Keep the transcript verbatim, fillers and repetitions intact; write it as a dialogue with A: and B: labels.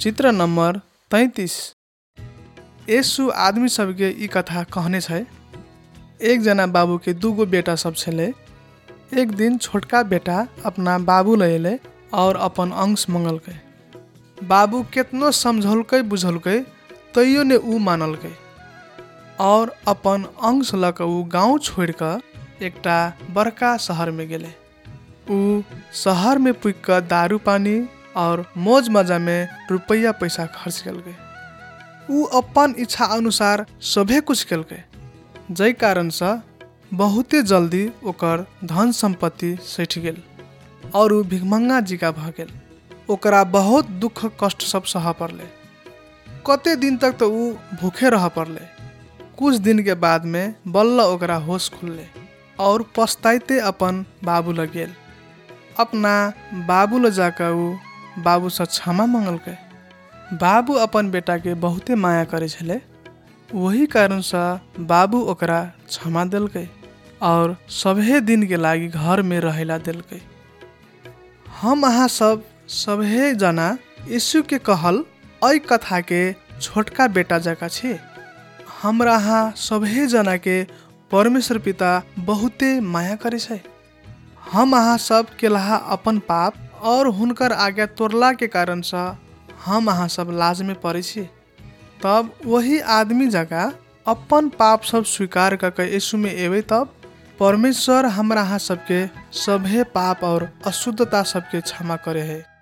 A: चित्र नंबर तैंतीस। यीशु आदमी सबके ई कथा कहने छै। एक जना बाबू के दूगो बेटा सब छले। एक दिन छोटका बेटा अपना बाबू ले अले और अपन अंश मंगलकै। बाबू केतनो समझौलकै बुझौलकै तैयो ने ऊ मानलकै और अपन अंश लक ऊ गांव छोड़ कर एकटा बड़का शहर में गेले। ऊ शहर में पुग कर दारू पानी और मौज मजा में रुपया पैसा खर्च कलकै। ऊ अपन इच्छा अनुसार सभे कुछ कलकै, जै कारण से बहुते जल्दी ओकर धन संपत्ति सैठ गेल और ऊ भिखमंगा जिका भ गेल। ओकरा बहुत दुख कष्ट सब सह पड़ले। कते दिन तक तो ऊ भूखे रह पड़ले। कुछ दिन के बाद में बल्ल ओकरा होश खुलले और पछताइते अपन बाबू ल गेल। अपना बाबू ल जाकर ऊ बाबू से क्षमा मंगलकै। बाबू अपन बेटा के बहुते माया करे छले, वही कारण से बाबू ओकरा क्षमा दिलकै और सभे दिन के लागी घर में रहेला दिलकै। हम अहाँ सब सभे जना यीशु के कहल ऐ कथा के छोटका बेटा जका छी। हमरा अहाँ सभे जना के परमेश्वर पिता बहुते माया करे छै। हम अहाँ सब केलहा अपन पाप और हुनकर आज्ञा तोड़ला के कारण से हम अहाँ सब लाज में पड़े छी। तब वही आदमी जगह अपन पाप सब स्वीकार करके यीशु में एवे, तब परमेश्वर हमरा अहाँ सबके सभे पाप और अशुद्धता सबके क्षमा करे है।